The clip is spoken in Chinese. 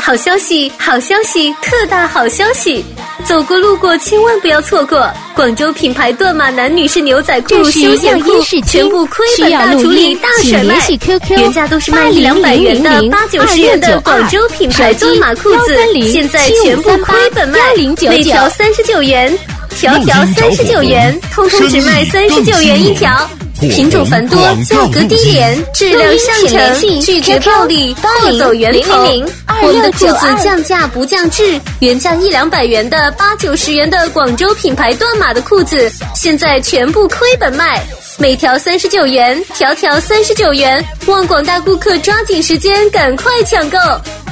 好消息，好消息，特大好消息！走过路过千万不要错过，广州品牌断码男女士牛仔裤、休闲裤全部亏本大处理、大甩卖，原价都是卖100-200元的、80-90元的广州品牌断码裤子，现在全部亏本卖，每条39元，条条39元，通通只卖39元一条。品种繁多，价格低廉，质量上乘，拒绝暴利，货走源头。我们的裤子降价不降质，原价100-200元的、80-90元的广州品牌断码的裤子，现在全部亏本卖，每条39元，条条39元，望广大顾客抓紧时间，赶快抢购。